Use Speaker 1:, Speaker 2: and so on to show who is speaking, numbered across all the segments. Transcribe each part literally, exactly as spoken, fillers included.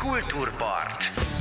Speaker 1: Kultúrpart.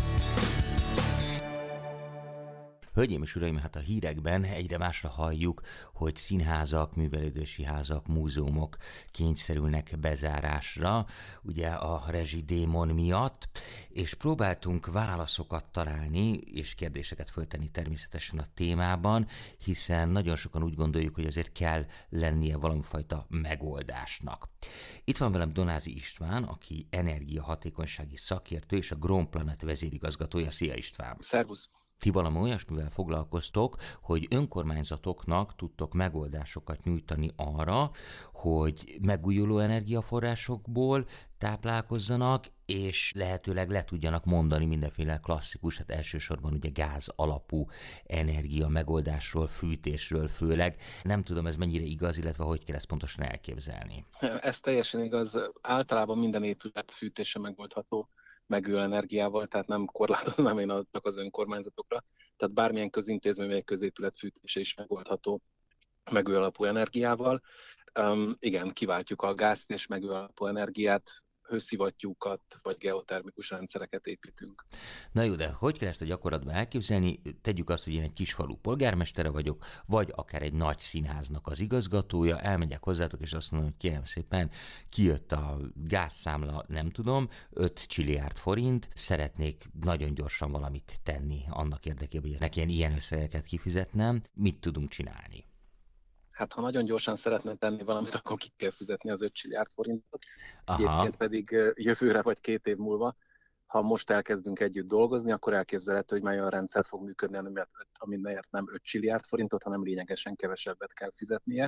Speaker 2: Hölgyeim és uraim, hát a hírekben egyre másra halljuk, hogy színházak, művelődési házak, múzeumok kényszerülnek bezárásra, ugye a rezsidémon miatt, és próbáltunk válaszokat találni, és kérdéseket föltenni természetesen a témában, hiszen nagyon sokan úgy gondoljuk, hogy azért kell lennie valamifajta megoldásnak. Itt van velem Donázy István, aki energiahatékonysági szakértő és a Ground Planet vezérigazgatója. Szia István!
Speaker 3: Szervusz!
Speaker 2: Ti valami olyasmivel foglalkoztok, hogy önkormányzatoknak tudtok megoldásokat nyújtani arra, hogy megújuló energiaforrásokból táplálkozzanak, és lehetőleg le tudjanak mondani mindenféle klasszikus, hát elsősorban ugye gáz alapú energia megoldásról, fűtésről főleg. Nem tudom, ez mennyire igaz, illetve hogy kell ezt pontosan elképzelni.
Speaker 3: Ez teljesen igaz. Általában minden épület fűtése megoldható megújuló energiával, tehát nem korlátozom én csak az önkormányzatokra. Tehát bármilyen közintézmény vagy középület fűtése is megoldható megújuló alapú energiával. Um, igen, kiváltjuk a gázt és megújuló alapú energiát, hőszivattyúkat vagy geotermikus rendszereket építünk.
Speaker 2: Na jó, de hogy kell ezt a gyakorlatban elképzelni? Tegyük azt, hogy én egy kisfalu polgármestere vagyok, vagy akár egy nagy színháznak az igazgatója, elmegyek hozzátok, és azt mondom, hogy kérem szépen, kijött a gázszámla, nem tudom, öt csilliárd forint, szeretnék nagyon gyorsan valamit tenni annak érdekében, hogy nekem ilyen összegeket kifizetnem. Mit tudunk csinálni?
Speaker 3: Hát ha nagyon gyorsan szeretne tenni valamit, akkor ki kell fizetni az öt csilliárd forintot.
Speaker 2: Aha.
Speaker 3: Egyébként pedig jövőre vagy két év múlva, ha most elkezdünk együtt dolgozni, akkor elképzelhető, hogy már olyan rendszer fog működni, aminek nem öt csilliárd forintot, hanem lényegesen kevesebbet kell fizetnie,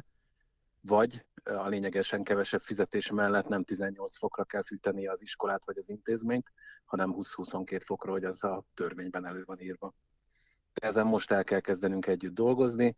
Speaker 3: vagy a lényegesen kevesebb fizetés mellett nem tizennyolc fokra kell fűtenie az iskolát vagy az intézményt, hanem húsz-huszonkét fokra, hogy az a törvényben elő van írva. De ezen most el kell kezdenünk együtt dolgozni.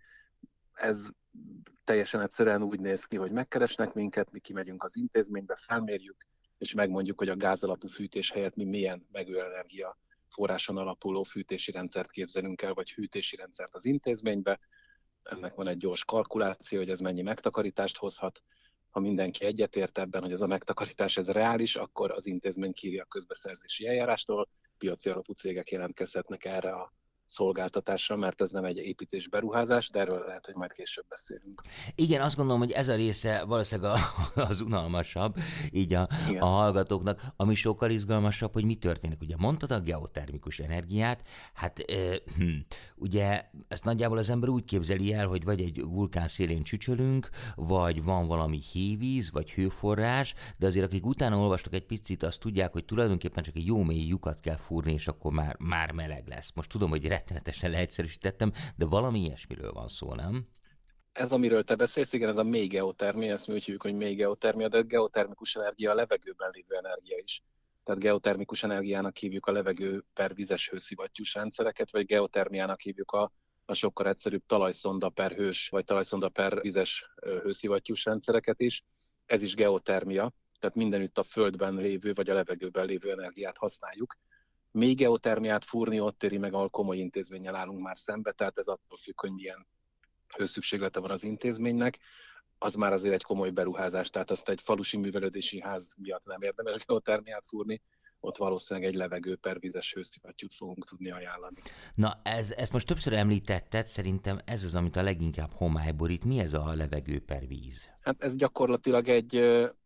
Speaker 3: Ez teljesen egyszerűen úgy néz ki, hogy megkeresnek minket, mi kimegyünk az intézménybe, felmérjük, és megmondjuk, hogy a gázalapú fűtés helyett mi milyen megújuló energia forráson alapuló fűtési rendszert képzelünk el, vagy hűtési rendszert az intézménybe. Ennek van egy gyors kalkuláció, hogy ez mennyi megtakarítást hozhat. Ha mindenki egyetért ebben, hogy ez a megtakarítás ez reális, akkor az intézmény kírja a közbeszerzési eljárástól, piaci alapú cégek jelentkezhetnek erre a szolgáltatásra, mert ez nem egy építés beruházás, de erről lehet, hogy majd később beszélünk.
Speaker 2: Igen, azt gondolom, hogy ez a része valószínűleg az unalmasabb, így a, a hallgatóknak, ami sokkal izgalmasabb, hogy mi történik. Ugye mondtad a geotermikus energiát, hát e, hm, ugye ezt nagyjából az ember úgy képzeli el, hogy vagy egy vulkán szélén csücsölünk, vagy van valami hévíz, vagy hőforrás, de azért akik utána olvastak egy picit, azt tudják, hogy tulajdonképpen csak egy jó mély lyukat kell fúrni, és akkor már, már meleg lesz. Most tudom, hogy rettenetesen leegyszerűsítettem, de valami ilyesmiről van szó, nem?
Speaker 3: Ez, amiről te beszélsz, igen, ez a mély geotermia, ezt mi úgy hívjuk, hogy mély geotermia, de geotermikus energia a levegőben lévő energia is. Tehát geotermikus energiának hívjuk a levegő per vizes hőszivattyús rendszereket, vagy geotermiának hívjuk a, a sokkal egyszerűbb talajszonda per hős, vagy talajszonda per vizes hőszivattyús rendszereket is. Ez is geotermia, tehát mindenütt a földben lévő, vagy a levegőben lévő energiát használjuk. Még geotermiát fúrni ott éri meg, ahol komoly intézménnyel állunk már szembe, tehát ez attól függ, hogy milyen hőszükséglete van az intézménynek, az már azért egy komoly beruházás, tehát azt egy falusi művelődési ház miatt nem érdemes geotermiát fúrni, ott valószínűleg egy levegő per vizes hőszivattyút fogunk tudni ajánlani.
Speaker 2: Na, ez, ezt most többször említetted, szerintem ez az, amit a leginkább homály borít. Mi ez a levegő per víz?
Speaker 3: Hát ez gyakorlatilag egy,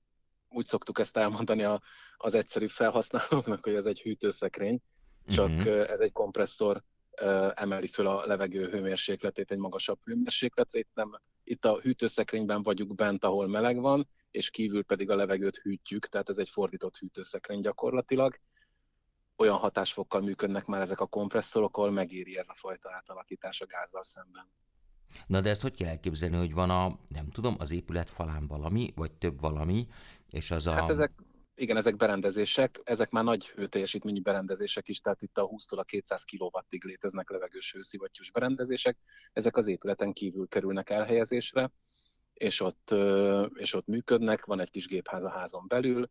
Speaker 3: úgy szoktuk ezt elmondani a, az egyszerű felhasználóknak, hogy ez egy hűtőszekrény, csak uh-huh. ez egy kompresszor emeli föl a levegő hőmérsékletét egy magasabb hőmérsékletre. Itt, nem, itt a hűtőszekrényben vagyunk bent, ahol meleg van, és kívül pedig a levegőt hűtjük, tehát ez egy fordított hűtőszekrény gyakorlatilag. Olyan hatásfokkal működnek már ezek a kompresszorok, ahol megéri ez a fajta átalakítás a gázzal szemben.
Speaker 2: Na de ezt hogy kell elképzelni, hogy van a, nem tudom, az épület falán valami, vagy több valami, és az a...
Speaker 3: Hát ezek, igen, ezek berendezések, ezek már nagy hőteljesítményű berendezések is, tehát itt a húsztól a kétszáz kilowattig léteznek levegős hőszivattyús berendezések, ezek az épületen kívül kerülnek elhelyezésre, és ott, és ott működnek, van egy kis gépház a házon belül,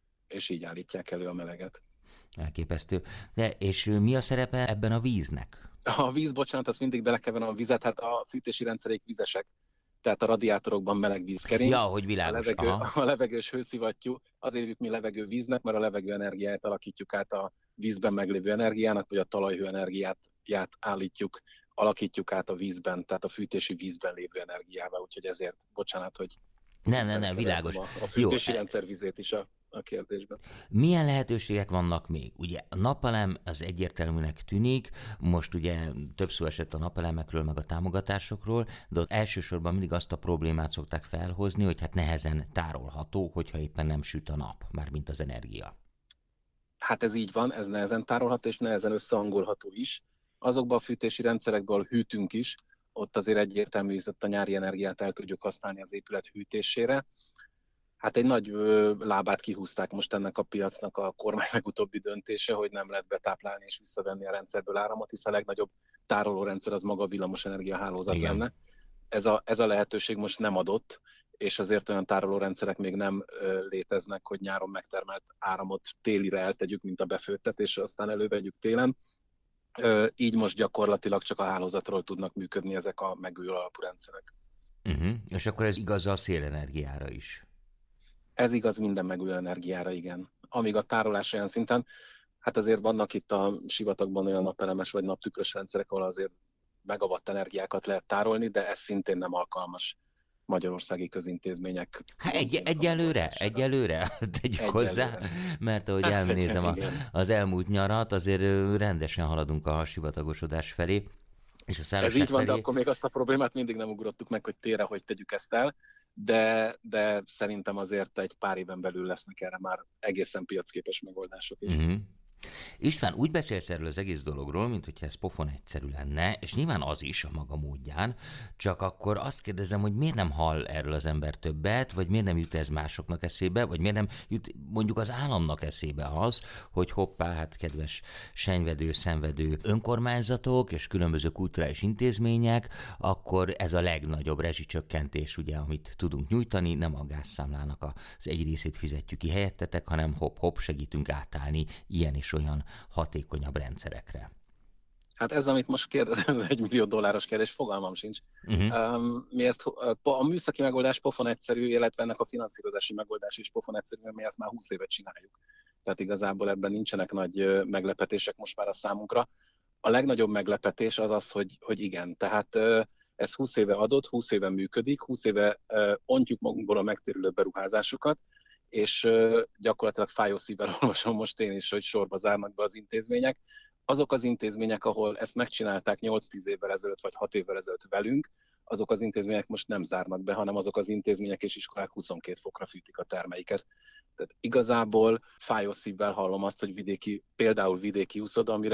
Speaker 3: és így állítják elő a meleget.
Speaker 2: Elképesztő. De és mi a szerepe ebben a víznek?
Speaker 3: A víz, bocsánat, azt mindig belekeverem a vizet, hát a fűtési rendszerek vizesek. tehát a radiátorokban meleg víz kering.
Speaker 2: Ja, hogy világos.
Speaker 3: A, levegő,
Speaker 2: Aha.
Speaker 3: a levegős hőszivattyú, azért hívjuk mi levegő víznek, mert a levegő energiáját alakítjuk át a vízben meglévő energiának, vagy a talajhő energiát állítjuk, alakítjuk át a vízben, tehát a fűtési vízben lévő energiával, úgyhogy ezért, bocsánat, hogy
Speaker 2: Nem, nem, nem, világos.
Speaker 3: A, a fűtési Jó. rendszer vizét is a, a kérdésben.
Speaker 2: Milyen lehetőségek vannak még? Ugye a napelem az egyértelműnek tűnik, most ugye több szó esett a napelemekről, meg a támogatásokról, de ott elsősorban mindig azt a problémát szokták felhozni, hogy hát nehezen tárolható, hogyha éppen nem süt a nap, mármint az energia.
Speaker 3: Hát ez így van, ez nehezen tárolható és nehezen összehangolható is. Azokban a fűtési rendszerekből hűtünk is, ott azért egyértelmű, hogy a nyári energiát el tudjuk használni az épület hűtésére. Hát egy nagy ö, lábát kihúzták most ennek a piacnak a kormány legutóbbi döntése, hogy nem lehet betáplálni és visszavenni a rendszerből áramot, hisz a legnagyobb tárolórendszer az maga a villamosenergia hálózat Igen. lenne. Ez a, ez a lehetőség most nem adott, és azért olyan tárolórendszerek még nem ö, léteznek, hogy nyáron megtermelt áramot télire eltegyük, mint a befőttet, és aztán elővegyük télen. Ö, így most gyakorlatilag csak a hálózatról tudnak működni ezek a megújuló alapú rendszerek.
Speaker 2: Uh-huh. És akkor ez igaz a szélenergiára is?
Speaker 3: Ez igaz minden megújuló energiára, igen. Amíg a tárolás olyan szinten, hát azért vannak itt a sivatagban olyan napelemes vagy naptükrös rendszerek, ahol azért megawatt energiákat lehet tárolni, de ez szintén nem alkalmas magyarországi közintézmények.
Speaker 2: Hát egy, egyelőre, egyelőre tegyük hozzá, mert ahogy elnézem a, az elmúlt nyarat, azért rendesen haladunk a sivatagosodás felé. És a szárazság
Speaker 3: Ez így van,
Speaker 2: felé...
Speaker 3: de akkor még azt a problémát mindig nem ugrottuk meg, hogy tére, hogy tegyük ezt el, de, de szerintem azért egy pár éven belül lesznek erre már egészen piacképes megoldások is.
Speaker 2: Uh-huh. István, úgy beszélsz erről az egész dologról, mint hogyha ez pofon egyszerű lenne, és nyilván az is a maga módján, csak akkor azt kérdezem, hogy miért nem hall erről az ember többet, vagy miért nem jut ez másoknak eszébe, vagy miért nem jut mondjuk az államnak eszébe az, hogy hoppá, hát kedves senyvedő, szenvedő önkormányzatok és különböző kulturális intézmények, akkor ez a legnagyobb rezsicsökkentés, ugye, amit tudunk nyújtani, nem a gázszámlának az egy részét fizetjük ki helyettetek, hanem hopp-hopp segítünk átállni ilyen és olyan hatékonyabb rendszerekre.
Speaker 3: Hát ez, amit most kérdez, ez egy millió dolláros kérdés, fogalmam sincs. Uh-huh. Um, mi ezt, a műszaki megoldás pofon egyszerű, illetve ennek a finanszírozási megoldás is pofon egyszerű, mert mi ezt már húsz évet csináljuk. Tehát igazából ebben nincsenek nagy meglepetések most már a számunkra. A legnagyobb meglepetés az az, hogy, hogy igen, tehát ez húsz éve adott, húsz éve működik, húsz éve ontjuk magunkból a megtérülő beruházásokat, és gyakorlatilag fájó szívvel olvasom most én is, hogy sorba zárnak be az intézmények. Azok az intézmények, ahol ezt megcsinálták nyolc-tíz évvel ezelőtt, vagy hat évvel ezelőtt velünk, azok az intézmények most nem zárnak be, hanem azok az intézmények és iskolák huszonkét fokra fűtik a termeiket. Tehát igazából fájó szívvel hallom azt, hogy vidéki, például vidéki úszoda, amire